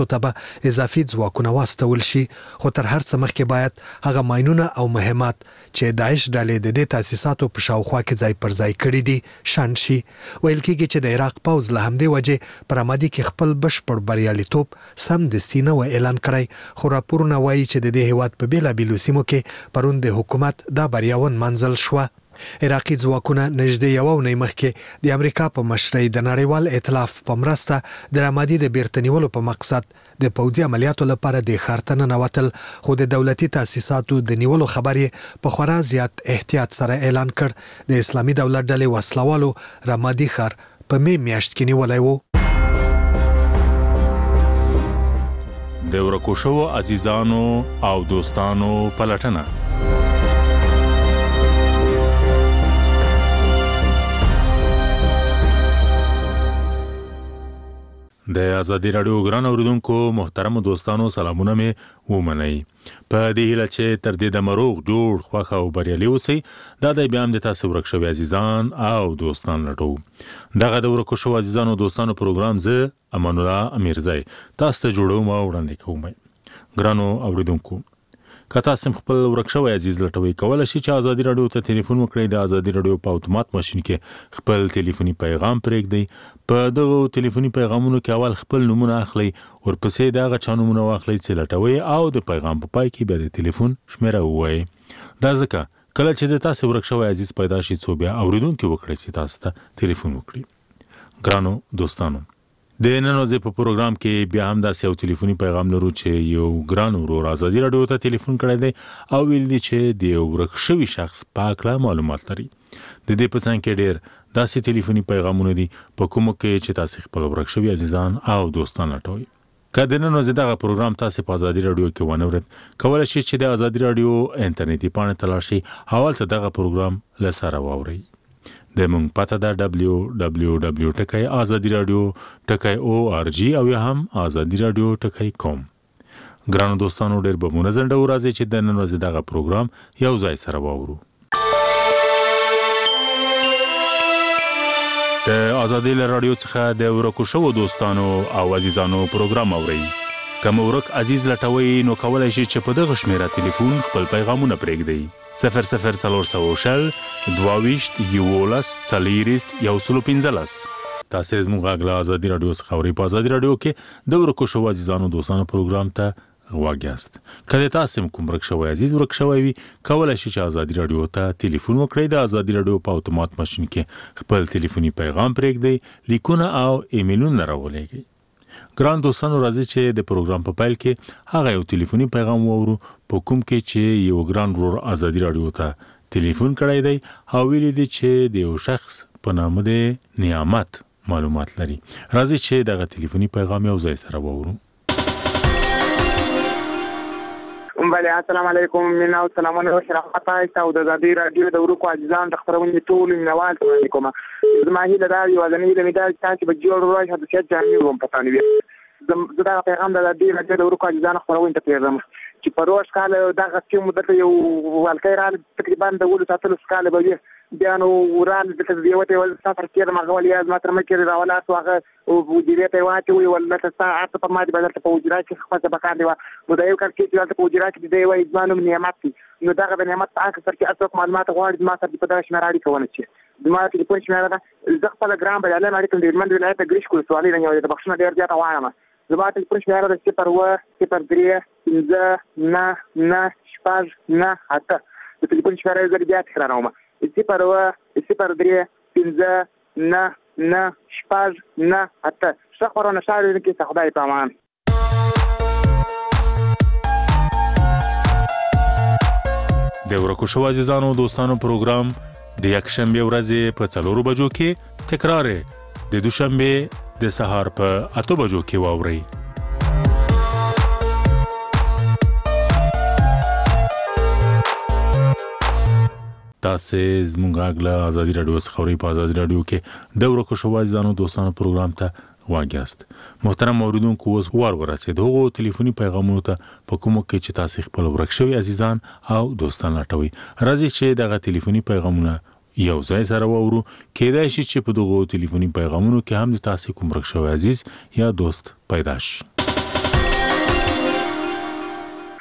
ته به اضافي ځواکونه واستول شي، خو تر هر څه مخکې باید هغه ماینونه او مهمات چې داعش ډلې د دې تاسیساتو په شاوخوا کې ځای پر ځای کړي دي شنډ شي. ویل کېږي چې د عراق پوځ له همدې وجې پر آمادي کې خپل بشپړ بریالیتوب سمدستي نه و اعلان کړی، خو راپورونه وایي چې د دې هیواد په بېلابېلو سیمو کې پرون د حکومت دا بریا ونمنځل شوه. عراقي ځواکونه نږدې یوه اونۍ مخکې د امریکا په مشرۍ د نړیوال ائتلاف په مرسته د رامادي د بیرته نیولو په مقصد د پوځي عملیاتو لپاره د ښار ته ننوتل، خو د دولتي تاسیساتو د نیولو خبر یې په خورا زیات احتیاط سره اعلان کړ. د اسلامي دولت ډلې وسلوالو رامادي ښار په می میاشت کې نیولی و. د ورکو شوو عزیزانو او دوستانو پلټنه. د آزادي رادیو ګران اوریدونکو محترم دوستانو سلامونه مې ومنئ. په دې هیله چې تر دې د مروغ جوړ خوښ او بریالي اوسئ. دا د بیا هم د تاسو ورک شوي عزیزان او دوستان لټو. دغه د ورکو شوو عزیزانو او دوستانو پروګرام زه امان الله امیرزی تاسو ته جوړوم او وړاندې کوم. ګرانو اوریدونکو، که تاسو خپل ورک شوی عزیز لټوي، کولای شئ چې آزادي رادیو ته ټلیفون وکړئ. د آزادي رادیو په اتومات ماشین کې خپل ټلیفوني پیغام پرېږدئ. په دغه ټلیفوني پیغامونو کې اول خپل نومونه اخلئ، ورپسې د هغه چا نومونه واخلئ چې لټوئ او د پیغام په پای کې بیا د ټلیفون شمیره ووایئ. دا ځکه کله چې د تاسو ورک شوی عزیز پیدا شي، څو بیا اوریدونکي وکړي چې تاسو ته ټلیفون وکړي. ګرانو دوستانو، د نن ورځې په پروګرام کې بیا هم داسې یو ټلیفوني پیغام لرو چې یو ګران ورور آزادي رادیو ته ټلیفون کړی دی او ویل دي چې د یو ورک شوي شخص په هکله معلومات لري. د دې په څنګ کې ډېر داسې ټلیفوني پیغامونه دي په کومو کې چې تاسو خپل ورک شوي عزیزان او دوستان لټوئ. که د نن ورځې دغه پروګرام تاسو په آزادي رادیو کې ونه اورئ، کولی شئ چې د آزادي رادیو انټرنیټي پاڼې ته لاړ شئ او هلته دغه پروګرام له سره واورئ. د مونږ پته ده www.azadiradio.org او یا هم azadiradio.com. ګرانو دوستانو، ډېر به مو نظر ډو راځي چې د نن ورځې دغه پروګرام یو ځای سره واورو. د آزادي رادیو څخه د ورکو شوو دوستانو او عزیزانو پروګرام اورئ. که مو ورک عزیز لټوئ، نو کولی شئ چې په دغه شمیره ټلیفون خپل پیغامونه پرېږدئ. 0040 22 11 40 115. تاسو زموږ غږ له آزادي رادیو څخه اورئ. په آزادي رادیو کې د ورکو شوو عزیزانو دوستانو پروګرام ته غوږ یاست. که تاسو کوم ورک شوی عزیز ورک شوی وي، کولی شئ چې آزادي رادیو ته ټلیفون وکړئ. د آزادي رادیو په اتومات ماشین کې خپل ټلیفوني پیغام پرېږدئ، لیکونه او ایمیلونه راولېږئ. ګران دوستانو، راځي چې د پروګرام په پیل کې هغه یو ټلیفوني پیغام واورو په کوم کې چې یو ګران ورور آزادي رادیو ته ټلیفون کړی دی او ویلي دی چې د یو شخص په نامه د نعمت معلومات لري. راځي چې دغه ټلیفوني پیغام یو ځای سره واورو. بله، السلام علیکم. مینا او سلامونه او شرافت تاسو د آزادي رادیو د ورکو عزیزان د خبرونې ټول مینوال ته کوم. زما هیله دا یو ځنې د میدان تاسو به جوړ راځي د څه جامې وم پټانې وي. زه دا پیغام د آزادي رادیو د ورکو عزیزان خبرونې ته پیغام چې په روز کال دغه سیمه مدته یو والکای را تقریبا د ولو ساتلو سکاله به بیا نو وران د دیوته ول سفر کې مغول یا ما تر مکه راولات واغه او وجیره ته واچي ولا ساعت په ما دي بدل په وجرا کې خپل بکار دی نو دا یو کار کې چې په وجرا کې دی وای ځانو نعمت نو دغه د نعمت په اخر کې اساس معلومات غواړي ما سره په دغه شمار اړیکه ونه شي ما ته په شمار ده زه خپل ګرام به له اړیکه د من ولایت ګریش کول سوالي نه یو د بخښنه ډیر زیات وانه زما ته په شمار ده چې پر و چې پر درې نه شپږ نه اته د ټلیفون شمار یې زړه بیا تکراروم 0 3 نه شپږ نه اته څه خبرونه شاعر کې څه خدای په امان. د ورکو شوو عزیزانو دوستانو پروګرام د یکشنبه ورځې په 4 بجو کې تکرار د دوشنبه د سهار په 8 بجو کې واورئ. تاسو زموږ غږ آزادي رادیو څخه اورئ. په آزادي رادیو کې د ورکو شوو عزیزانو دوستانو پروګرام ته واګیاست. محترم اوریدونکو، اوس ورسېد هغو ټلیفوني پیغامونو ته په کومو کې چې تاسو خپل ورک شوي عزیزان او دوستان لټوي. راځي چې دغه ټلیفوني پیغامونه یو ځای سره واورو. کېدای شي چې په دغو ټلیفوني پیغامونو کې هم د تاسو کوم ورک شوی عزیز یا دوست پیدا شي.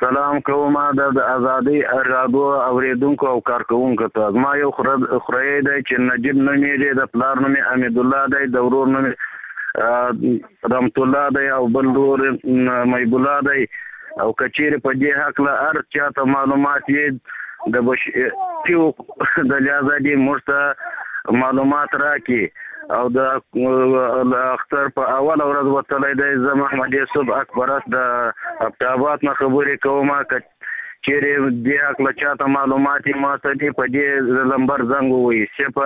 سلام کوم د ازادي رادیو اوریدونکو او کارکونکو ته. ما یو خوري دی چې نجیب نومې دی، د پلار نوم امید الله دی، د ورور نوم رحمت الله دی او بل ورور محب الله دی. او کچېره په دې حق له هر چاته معلومات یې د بشیو د ازادي مرته معلومات راکړي. او د اختر په اول ورځ وتلې دی. زه محمد یوسف اکبرات د ابتابات نه خبرې کوم. چیرې دې حق له چاته معلومات ماته دي په دې نمبر زنګ ووي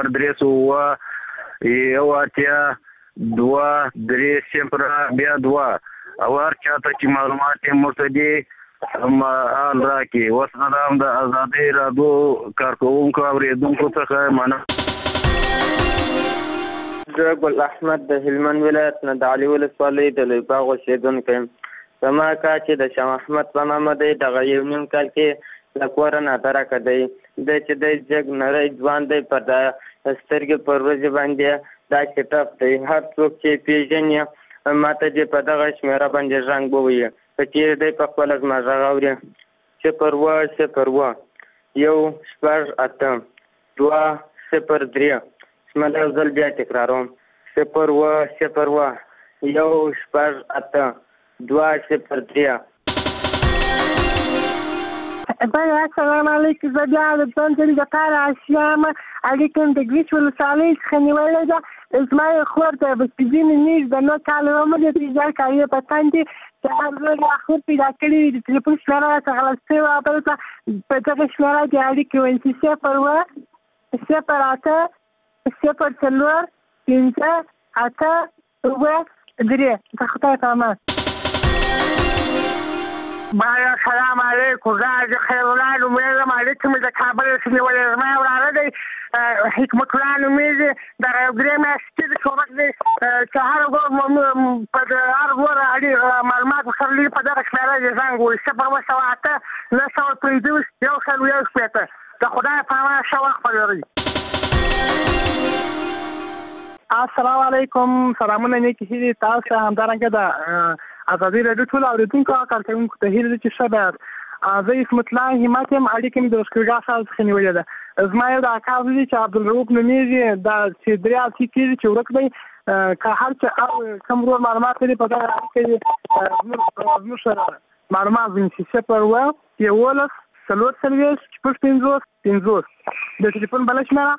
0382 او هر چاته چې معلومات مرته دي حال راکړي. والسلام د ازادي رادیو کارکونکو اوریدونکو څخه مننه. زه ګل احمد د هلمند ولایت نه د علي ولسوالۍ د لوی باغ اوسېدونکی یم. زما کار چې د شاه محمد په نامه دی. دغه یو نیم کال کې له کوره ناترکه دی. دی چې دی جګ نری ځوان دی، په دا سترګې پر ورځې باندې دا چټف دی. هر څوک چې پېژني ماته دې په دغه شمېره باندې زنګ ووایي. که چېرې دی په خپله زما غږ اوري 01018 مله یو ځل بیا تکراروم 01018 السلام علیکم. زه بیا د ځان د کار اشیام اړیکم د ګریچ ولسوالۍ څخه نیولې ده. زما یې خور د بسپیدینې نیز د 9 کال عمر یې تجار کوي په تاندې چې هر ورځ خور پیدا کړي د ټلیفون شمېره راته غلط شوې وه. بل په دغه شمېره د اړیکې ویل چې 0 د خدای په امان. باید سلام علیکم. زه خیر الله نومېږم. اړیکې مې د کابل څخه نیولې. زما یو وراره دی حکمت الله نومېږي. دغه یو 3 میاشتې د شورک دی چې هر ورځ معلومات ورسره په دغه شمېره یې زنګ ووایي 0108925 د خدای په امان. ښه وخت ولرئ. السلام علیکم. سلامونه نیکې هیلې تاسو همدارنګه د ازادي راډیو ټول اورېدونکو او کارکوونکو ته هیله ده چې ښه بیاست. زه اسمت الله همت یم. اړیکې مې د لښکرګاه ښار څخه نیولې ده. زما یو د اکا زوی دی چې عبدالرؤف نومېږي. دا چې 3 هفتې کېږي چې ورک دی. که هر څه کوم ورور معلومات لري په دغه اړیکه یې زموږ سره معلومات ونیسي 0104450 د ټلیفون بله شمېره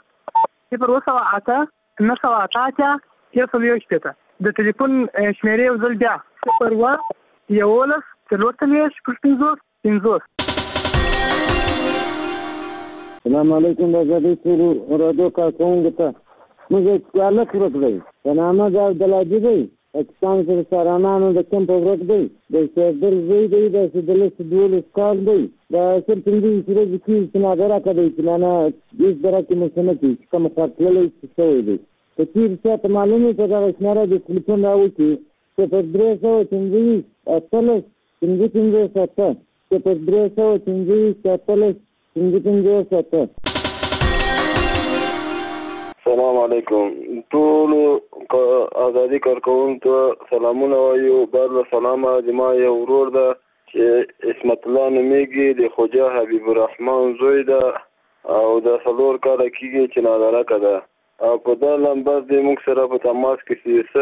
0108988 د ټلیفون شمېرې یو ځل بیا 0114450. السلام علیکم. د ازادي رادیو کارکونکو ته موږ هلک ورک دی په نامه د عبدالعزیز دی. پاکستان سره سارانانو د کمپ ورک دی. د شهردل زوی دی. د سدلس 12 کال دی. د سر پنځه ورځې کې چې نادرکه دی چې نه هېڅ درکې مسنه کې چې کوم خرڅلی شوی دی. که چېرې چاته معلومې په دغه شمېره د ټلیفون راوکړي 03055 السلام علیکم. ټول ازادي کارکوونکو سلامونه وایو. بار سلامه. زما یو ورور ده چې اسمت الله نومېږي. د خوجا حبیب الرحمن زوی ده او د 4 کاله کېږي چې نادرکه ده. او په دا نمبر دی موږ سره په تماس کې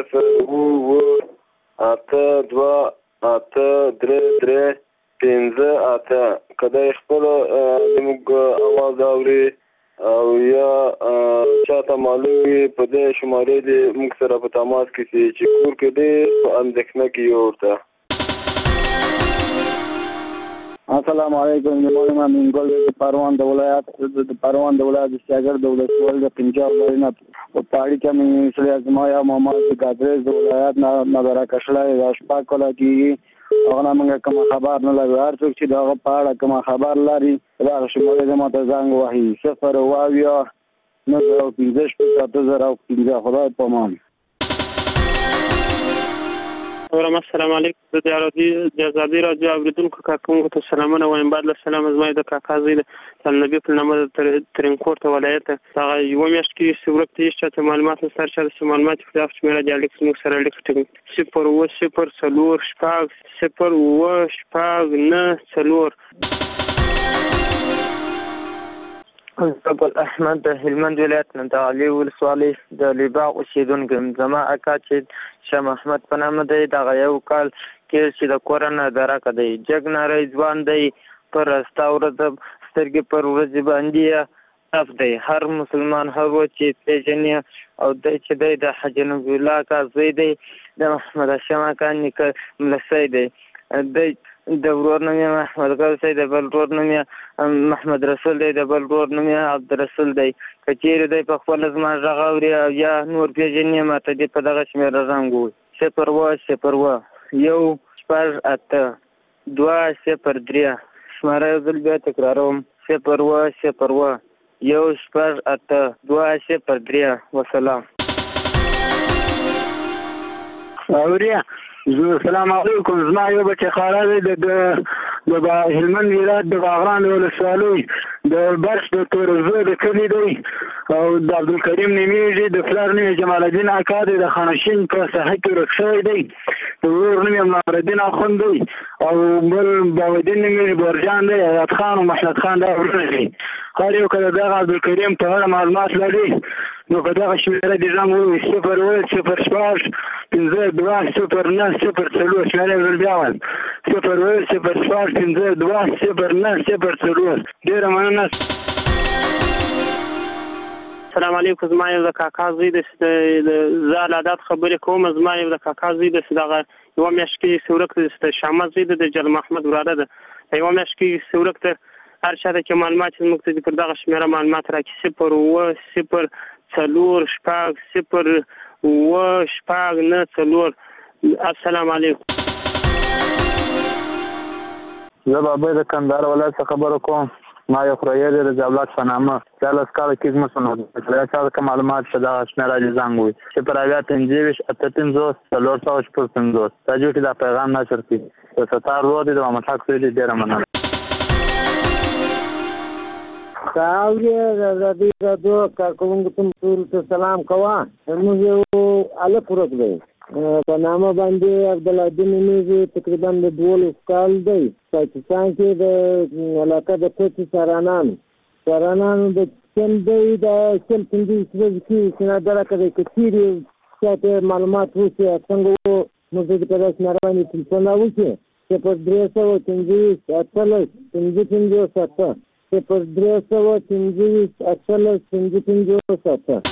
0828335 کله خپل موږ اواز اوري او یا چاته معلوم وي په دې شمارې دی موږ سره په تماس کې چې کور کې دی په اندېښنه کې ورته. السلام علیکم. زما منګل د پروان د ولایت د شاګرد د ولسوالۍ د پنجاب لرنه په پاړی کې مې سره زما یا محمد ګادرز د ولایت نه نظر کښلای د شپه کله کې هغه موږ کوم خبر نه لرو. هر څوک چې دا په اړه کوم خبر لري دا شموله د ماته زنګ وهي 0 خدای په امان. اورم السلام علیکم د ازادي راډیو اوریدونکو کاکونکو ته سلامونه وایم. بعد له سلام زما د کاکا زوی د نبی په نامه ترینکورټ ولایت هغه یو میاشت کې څورک ته چې معلومات سره چې معلومات خلاف شمیره د الیکس نو سره الیکس ټیم 0 ابو احمد د هلمند ولایت نه د علي ولسوالۍ د لیباغ اوسیدونکی زما اکا چې شاه محمد په نامه دی دغه یو کال کې چې د کورونه درکه دی جګ نری ځوان دی پر راسته ورځ سترګې پر ورځ باندې اف دی هر مسلمان هر و چې پیژني او دی چې دی د حج نبی الله کا زوی دی د محمد هاشم اکا نیکه ملسی دی د ورور نوم محمد ګل دی د بل ورور نوم محمد رسول دی د بل ورور نوم عبدالرسول دی کچېرې دی په خپل زما غږ اوري یا نور پیژنې ماته دی په دغه شمیره رنګ وي 0-1-2-0-3 شماره بل بیا تکراروم 0-1-2-0-3 وسلام. السلام علیکم. زما یو بچی خاله دی د هلمند ولایت د باغران ولسوالۍ د برش د تورزو د کلي دی او د عبدالکریم نومیږي د پلار نوم جمال الدین اکا دی د خانشین په ساحه کې ورک شوی دی د ورور نوم نورالدین اخوند دی او بل باودین نومیږي برجان دی حیات خان او محمد خان دا ورور دی. هر یو کله دغه عبدالکریم په اړه معلومات لري نو په دغه شمیره د رنګ وي 0-1-0-4 شمیره ول بیا وایم 0-1-0-4 ډیره مننه. السلام علیکم. زما یو د کاکا زوی د زال عادت خبرې کوم. زما یو د کاکا زوی د دغه یو میاشت کې څورک د شامه زوی د جل محمد وراده ده یو میاشت کې څورک ته هر چاته کې معلومات موږ ته پر دغه شمیره معلومات راکړي 0-1-0-4 السلام علیکم. زه بابا د کندهار ولایت څخه خبرو کوم. ما یو خورایه دی د جبلات په نامه 40 کاله کې زما سنو د چا معلومات شته د شمیره د زنګ وي 0-1-5-8-4 راجو کې دا پیغام نشر کړي د ستار ورو د محمد حق سید ډیره مننه. کاوریه راځي راځو کارکونکو ته سلام کوه. موږ یو الف ورک دی په نامه باندې عبدالدین نومیږي تقریبا د 12 کال دی پاکستان کې د علاقه د کوچ سارانانو د چل دی د چل پنځه ورځې کې سنا درکه دی کثیرې چې معلومات وشي څنګه موږ د پداس ناروانی تلفون راوځي 0-3-8-5-5-7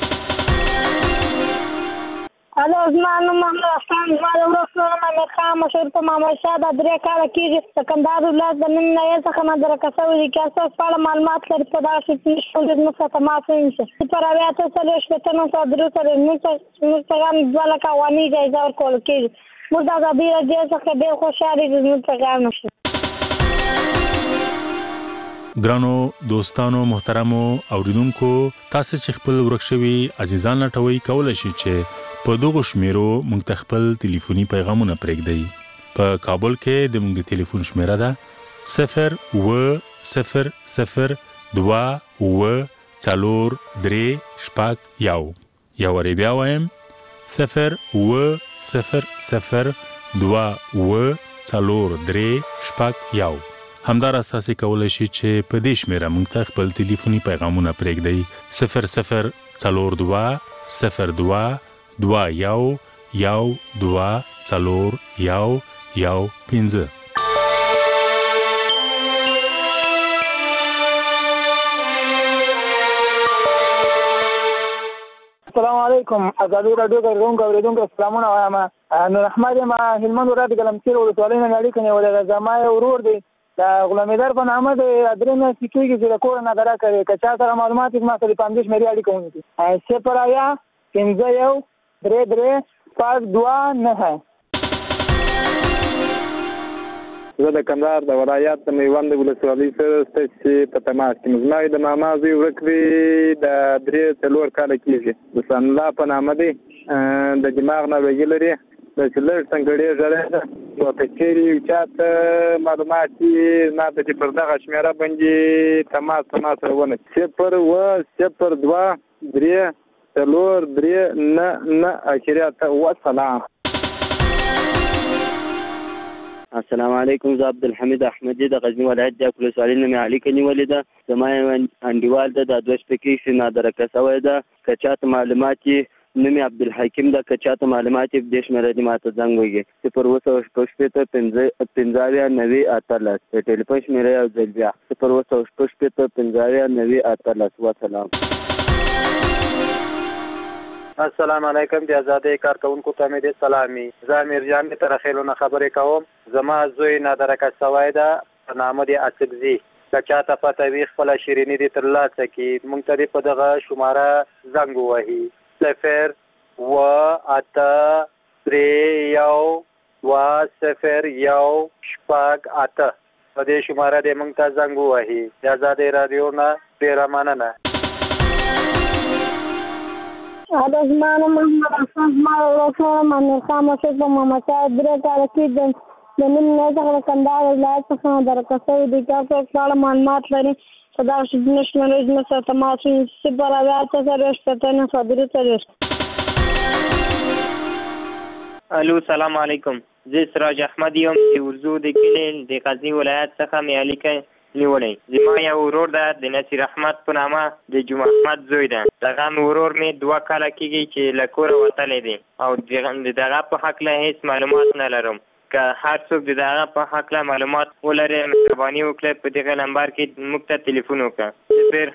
الو زما نوم محمد حسن زما د ورسره مې خام مشهور په محمد شاه د 3 کال کې د کندهار ولایت د نن نه څخه نه درکاسو دي چې تاسو په معلومات لري په دا چې څه د نو څه تماسه نشي پر اویا ته سره شپته نو صدر سره نو څنګه ځل کوانی جایزه ورکول کېږي موږ د ازادي راډیو څخه ډېر خوشاله دي نو څنګه نشي. ګرانو دوستانو محترمو اوریدونکو تاسو چې خپل ورکشوي عزیزان لټوي کولای شئ چې په دغه شمیرو موږ خپل ټلیفوني پیغامونه پرېږدئ. په کابل کې د موږ ټلیفون شمیره ده 0-0-0-2-4-3-1 یا ورې بیا وایم 0-0-2-4-3-1 همدار اساسي کولای شي چې په دې شمیره موږ ته خپل ټلیفوني پیغامونه پرېږدئ 0-0-4-2-1-2-4-1-15. السلام علیکم. ازادي راډیو اوریدونکو سلامونه وایم. نور احمد ما هلمند ولایت ګلمسیر ولسوالۍ نه اړیکه نیولې ده. زما یو ورور دی د غلامدار په نامه د ادرینه سکیږي چې د کور نه درا کوي که چا سره معلومات ما سره 15 مری اړیکه ونیسي 0-1-5-2-9. زه د کندهار د ولایت د میوند ولسوالۍ سره چې په تماس کې زما د ماما زوی ورک دی د 3-4 کال کېږي د سن الله په نامه دی د دماغ نه ویلري د چې لږ څنګه غړې نو که چیرې چاته معلومات نه د پر دغه شمیره باندې تماس ونه 0 2 3 9 اخریات والسلام. السلام علیکم. زه عبدالحمید احمدی د غزنی ولایت د ولسوالۍ نه مې اړیکه نیولې ده. زما انډیوال ده د 2 شپې کې نادرکه شوی ده. که چاته معلومات نوم یې عبدالحکیم ده. که چاته معلومات یې دې شمېره دې ماته زنګ وکړي 0 د ټلیفون شمېره یو ځل بیا 0 وسلام. السلام علیکم. د آزادۍ کارکونکو ته مې د سلامي. زه میرجان د ترخیلونه خبرې کوم. زما زوی نادرکه شوی ده په نامه د اڅکزي. که چاته پته وي خپله شیریني دې ترلاسه کړي. موږ ته دې په دغه شماره زنګ ووهي 0 8 3 1 0 1 6 8 په دې شماره دې موږ ته زنګ ووهي. د آزادۍ راډیو نه ډېره مننه. زما محمد حسن زما ورسره محمد خان مسعود په محمد صاحب درې کاله کې د نیم نه څخه د کندهار ولایت څخه نادرکه شوی دي. که څوک په اړه معلومات لري په دغه شمېرې زموږ سره تماس وکړي 0 الو سلام علیکم. زه سراج احمد یم چې ورزو د کلي د غزنی ولایت څخه مې اړیکه نیولې. زما یو ورور ده د نصیر احمد په نامه د جمعه احمد زوی ده. دغه ورور مې 2 کاله کېږي چې له کوره وتلی دی او د دغه په هکله هېڅ معلومات نه لرم. که هر څوک د دغه په هکله معلومات ولري مهرباني وکړئ په دغه نمبر کې موږ ته تلیفون وکړه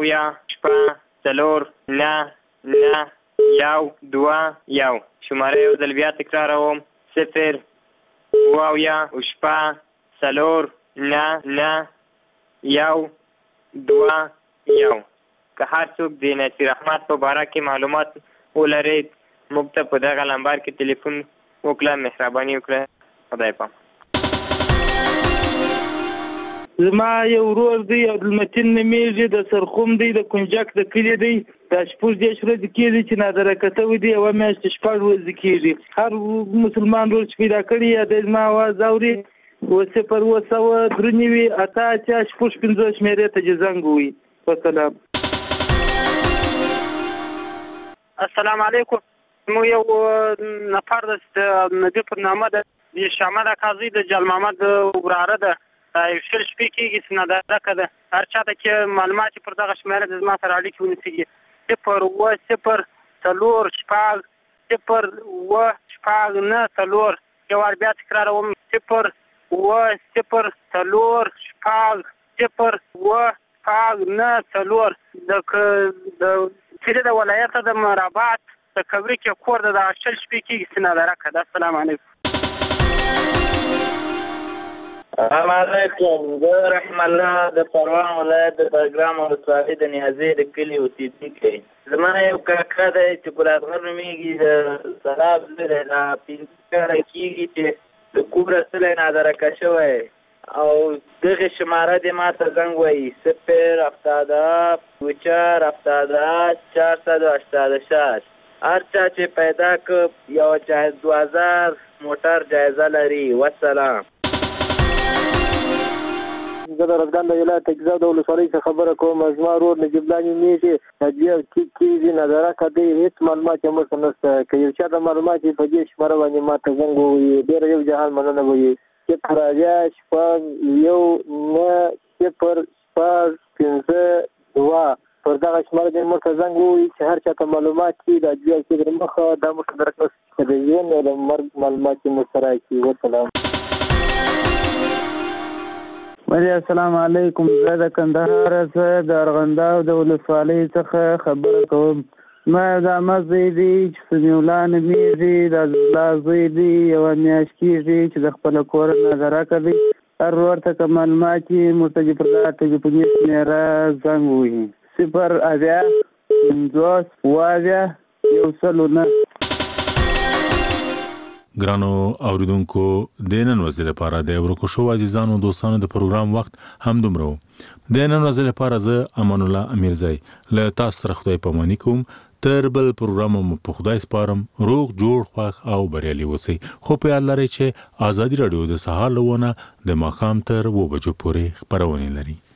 0 9 9 1 2 1. شماره یو ځل بیا تکراروم 0 9 9 1 2 1. که هر څوک د نصیر احمد په باره کې معلومات ولري موږ ته په دغه نمبر کې تلیفون وکړه. مهرباني وکړه. خدای پام. زما یو ورور دی عبدالمتین نومیږي د سرخوم دی د کنجک د کلي دی. دا 10 ورځې کېږي چې نادرکه شوی دی. یوه میاشت 6 ورځې کېږي. هر مسلمان ورور چې پیدا کړي یا د زما اواز اوري 0 3 8 6 شمېرې ته چې زنګ ووهي. وسلام. السلام علیکم. مو یو نفر د نبی پر نامه د شامل قاضي د جل محمد وراره ده. یو شل شپې کېږي چې نادرکه ده. هر چاته چې معلومات پر دغه شمېره د زما سره اړیکې ونیسي 0 0 0 9 4. یو وار بیا تکراروم 0 0 4 9 4. د چیرې د ولایت د مرابط د کبري کې کور د شل شپې کېږي چې نادرکه ده. السلام علیکم. السلام علیکم. زه رحم الله د پروان ولایت د بګرام ولسوالۍ د نیازۍ د کلي اوسېدونکی. زما یو کاکا دی چې ګلادغر نومېږي د سلاب زوی دی. دا 5 کاله کېږي چې د کوره سلی نادرکه شوی او دغې شماره دې ما ته زنګ وایي 0 70 4 486. هر چا چې پیدا که یو جایز 2000 موټر جایزه لري. وسلام. زه د ارزګان د ولایت تګزا د ولسوالۍ څخه خبره کوم. زما ورور نجیب الله نومېږي د کېږي نادرکه دی. هېڅ معلومات یې موږ نشته. که یو چا د معلومات یې په دې شماره باندې ما ته زنګ ووهي ډېره یو جهان مننه وایي 0 1 9 0 5 2. پر دغه شماره دې موږ ته زنګ ووهي چې هر چا ته معلومات کړي د اجبیا کې در مخه دا موږ درک نشته د ژوند او د مرګ معلومات یې موږ سره کړي. وسلام. السلام علیکم. زه د کندهار څخه د ارغنداو د ولسوالۍ څخه خبره کوم. ما د عمه زوی دی چې سمیع الله نومېږي. د عزیزالله زوی دی. یوه میاشت کېږي چې د خپله کوره نادرکه دی. هر ورور ته که معلومات یې موږ ته دې پر دغه ټلیفوني شمېره زنګ ووهي 0 8 1 ګرانو اوریدونکو د نن ورځې لپاره د ورکو شو عزیزانو دوستانو د پروګرام وخت هم دومره. د نن ورځې لپاره زه امان الله امیرزی له تاسو سره خدای پاماني کوم. تر بل پروګرام مو په خدای سپارم. روغ جوړ خوښ او بریالي اوسئ. خو په یاد لرئ چې ازادي راډیو د سهار له 9 د ماښام تر 2 بجو پورې خپرونې لري.